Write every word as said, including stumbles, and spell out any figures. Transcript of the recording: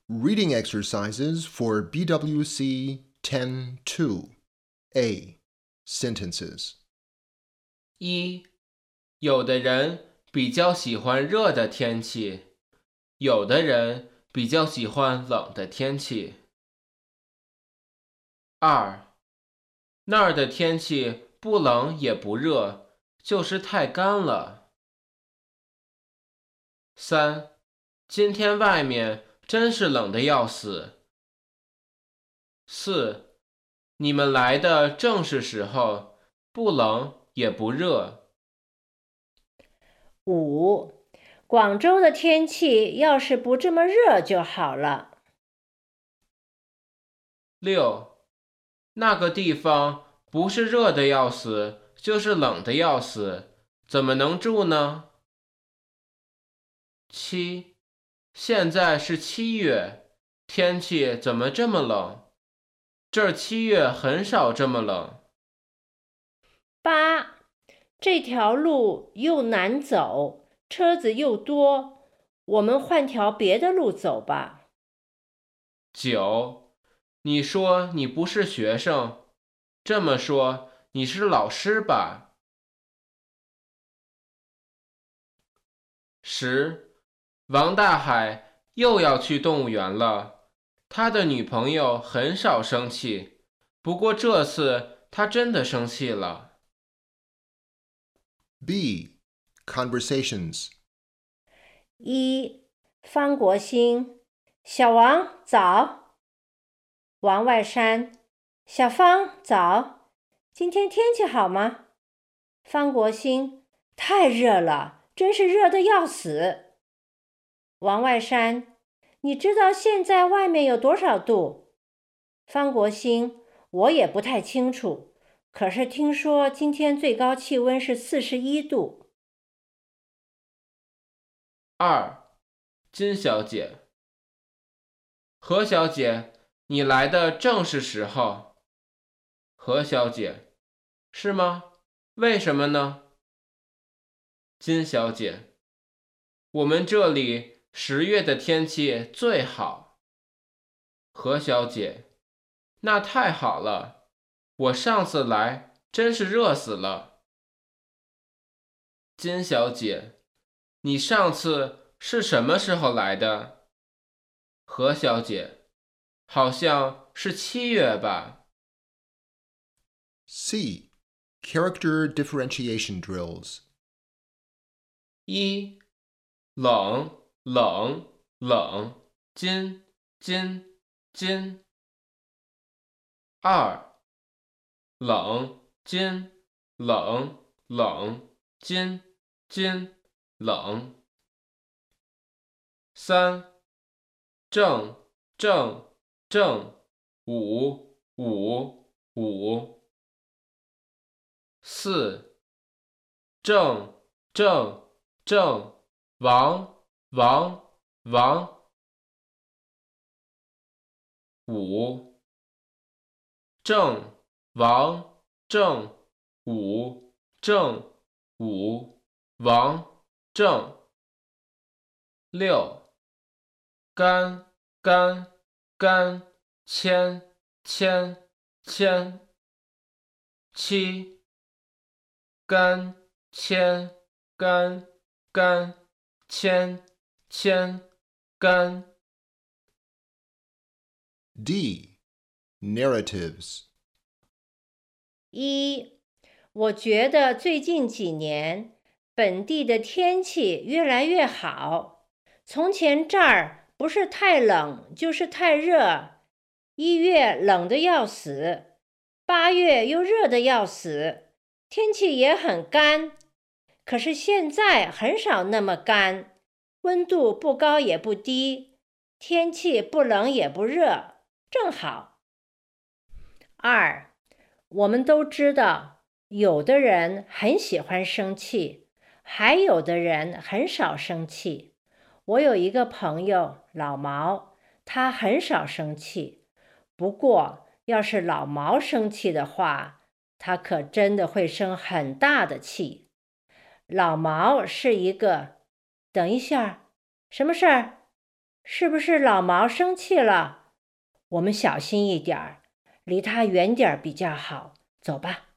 Reading exercises for B W C ten two. A. Sentences. 一，有的人比较喜欢热的天气，有的人比较喜欢冷的天气。二，那儿的天气不冷也不热，就是太干了。三，今天外面真是冷得要死。四，你们来的正是时候，不冷也不热。 五，广州的天气要是不这么热就好了。 六，那个地方不是热得要死，就是冷得要死，怎么能住呢？七，现在是七月，天气怎么这么冷？这儿七月很少这么冷。 八，这条路又难走，车子又多，我们换条别的路走吧。 九，你说你不是学生，这么说你是老师吧？十，王大海又要去动物园了，他的女朋友很少生气，不过这次他真的生气了。 B. Conversations. 一，方国兴，小王早。王外山，小方早。今天天气好吗？方国兴，太热了，真是热得要死。王外山，你知道现在外面有多少度？方国兴，我也不太清楚，可是听说今天最高气温是四十一度。 二，金小姐，何小姐，你来的正是时候。何小姐，是吗？为什么呢？金小姐，我们这里十月的天气最好。何小姐，那太好了，我上次来真是热死了。金小姐，你上次是什么时候来的？何小姐，好像是七月吧。 C. Character differentiation drills. 一，冷冷冷，金金金。二，冷金冷冷金金冷。三，正正正，五五五。四，正正正，王王王。五，正王正武正武王正。六，干干干，签签签。七，干签干干签签干。 D. Narratives. 一，我觉得最近几年本地的天气越来越好。从前这儿不是太冷就是太热，一月冷得要死，八月又热得要死，天气也很干。可是现在很少那么干，温度不高也不低，天气不冷也不热，正好。二，我们都知道，有的人很喜欢生气，还有的人很少生气。我有一个朋友老毛，他很少生气，不过要是老毛生气的话，他可真的会生很大的气。老毛是一个……等一下，什么事儿？ 是不是老毛生气了？我们小心一点儿，离他远点儿比较好。走吧。